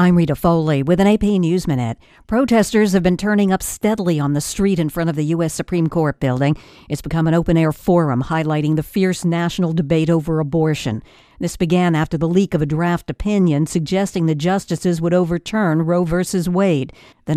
I'm Rita Foley with an AP News Minute. Protesters have been turning up steadily on the street in front of the U.S. Supreme Court building. It's become an open-air forum highlighting the fierce national debate over abortion. This began after the leak of a draft opinion suggesting the justices would overturn Roe v. Wade, the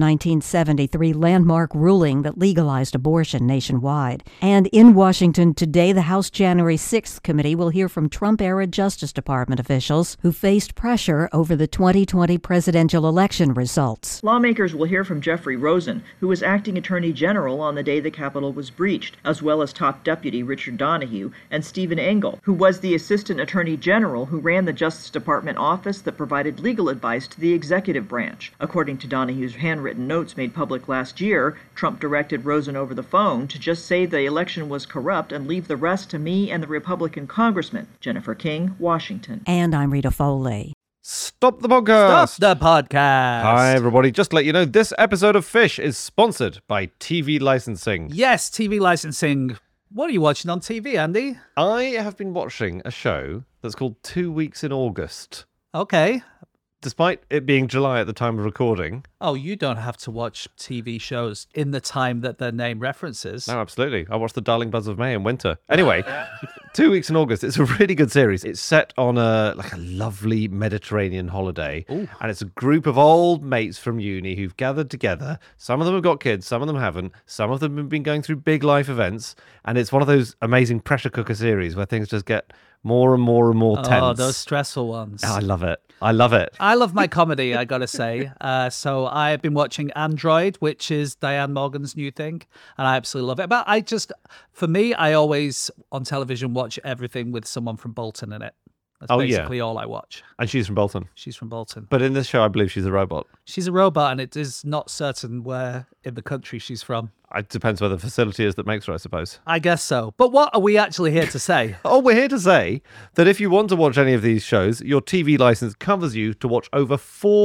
1973 landmark ruling that legalized abortion nationwide. And in Washington today, the House January 6th committee will hear from Trump-era Justice Department officials who faced pressure over the 2020 presidential election results. Lawmakers will hear from Jeffrey Rosen, who was acting attorney general on the day the Capitol was breached, as well as top deputy Richard Donoghue and Stephen Engel, who was the assistant attorney general who ran the Justice Department office that provided legal advice to the executive branch. According to Donoghue's handwritten notes made public last year, Trump directed Rosen over the phone to just say the election was corrupt and leave the rest to me and the Republican congressman. Jennifer King, Washington. And I'm Rita Foley. Stop the podcast! Stop the podcast! Hi, everybody. Just to let you know, this episode of Fish is sponsored by TV licensing. Yes, TV licensing. What are you watching on TV, Andy? I have been watching a show that's called 2 Weeks in August. Okay. Despite it being July at the time of recording. Oh, you don't have to watch TV shows in the time that their name references. No, absolutely. I watched The Darling Buzz of May in winter. Anyway, 2 Weeks in August. It's a really good series. It's set on a lovely Mediterranean holiday. Ooh. And it's a group of old mates from uni who've gathered together. Some of them have got kids, some of them haven't. Some of them have been going through big life events. And it's one of those amazing pressure cooker series where things just get more and more and more tense. Oh, those stressful ones. Oh, I love it. I love it. I love my comedy, I gotta say. So I've been watching Android, which is Diane Morgan's new thing, and I absolutely love it. But for me, I always, on television, watch everything with someone from Bolton in it. That's basically all I watch. And she's from Bolton. She's from Bolton. But in this show, I believe she's a robot. She's a robot, and it is not certain where in the country she's from. It depends where the facility is that makes her, I suppose. I guess so. But what are we actually here to say? Oh, we're here to say that if you want to watch any of these shows, your TV license covers you to watch over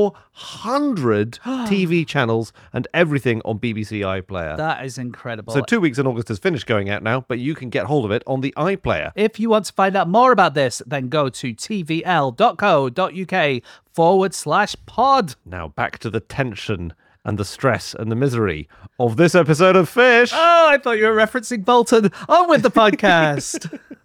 400 TV channels and everything on BBC iPlayer. That is incredible. So 2 Weeks in August has finished going out now, but you can get hold of it on the iPlayer. If you want to find out more about this, then go to tvl.co.uk/pod. Now back to the tension and the stress and the misery of this episode of Fish. Oh, I thought you were referencing Bolton. On with the podcast.